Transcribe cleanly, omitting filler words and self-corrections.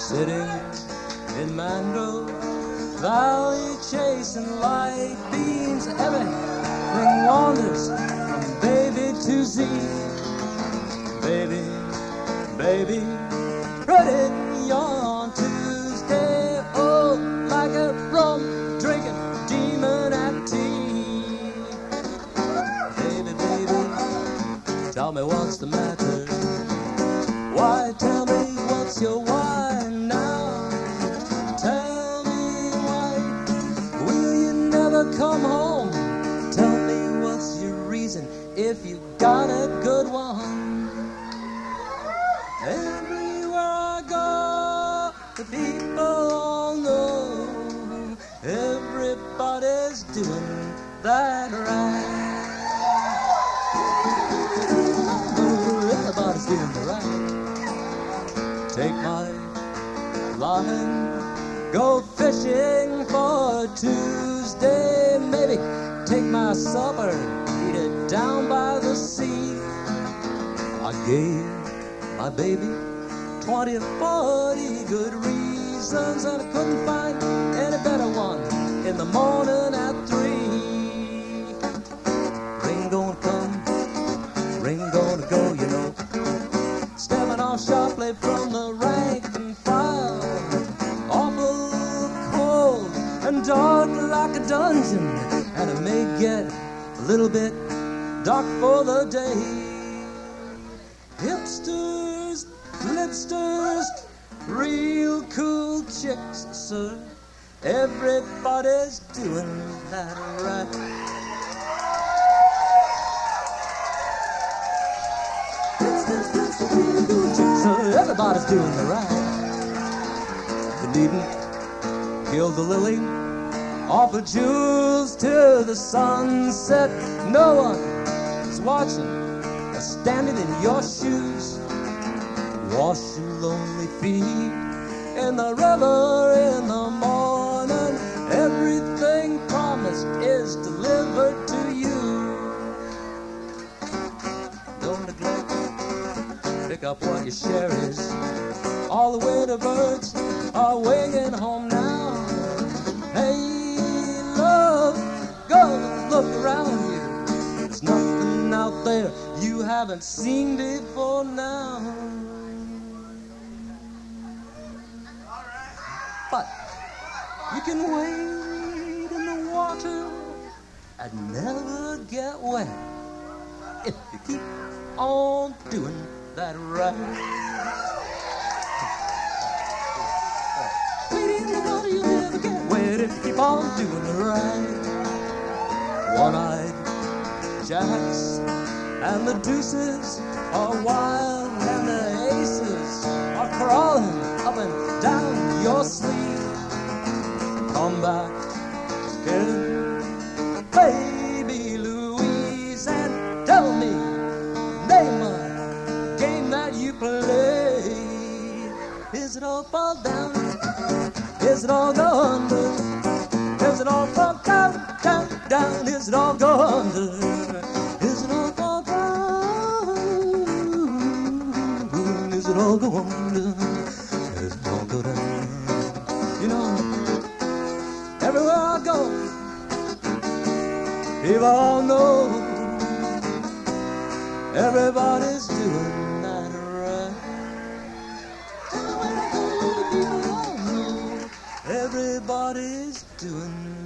sitting in Mandel Valley, chasing light beams. Everything wanders from baby to Z. Baby, baby, pretty on Tuesday. Oh, like a rum drinking demon at tea. Baby, baby, tell me what's the matter. Why, tell me what's your why now? Tell me why will you never come home? Tell me what's your reason if you got a good one. Everywhere I go, the people all know everybody's doing that right. Everybody's doing the right. Take my line, go fishing for Tuesday, maybe take my supper, eat it down by the sea. I gave my baby 20 or 40 good reasons, and I couldn't find any better one in the morning at 3. Rain gonna come, rain gonna go, you know. Stepping off sharply from the rank and file, awful cold and dark like a dungeon, and it may get a little bit dark for the day. Hipsters, lipsters, real cool chicks, sir, everybody's doing that right. So everybody's doing the right. You needn't kill the lily, offer jewels till the sunset. No one is watching or standing in your shoes. Wash your lonely feet in the river in the morning. Everything promised is delivered to you. Don't neglect, pick up what your share is. All the winter birds are winging home now. Hey, love, go look around you. There's nothing out there you haven't seen before now. But you can wade in the water and never get wet if you keep on doing that right. Wade in the water, you'll never get wet if you keep on doing it right. One-eyed jacks and the deuces are wild, and the aces are crawling up and down your sleeve. Come back here, baby Louise, and tell me, name a game that you play. Is it all fall down? Is it all go under? Is it all fall down, down, down? Is it all go under? Is it all fall down? Is it all go under? Is it all go down? You know, everywhere I go, people all know everybody's doing that right. Everywhere I go, people all know everybody's doing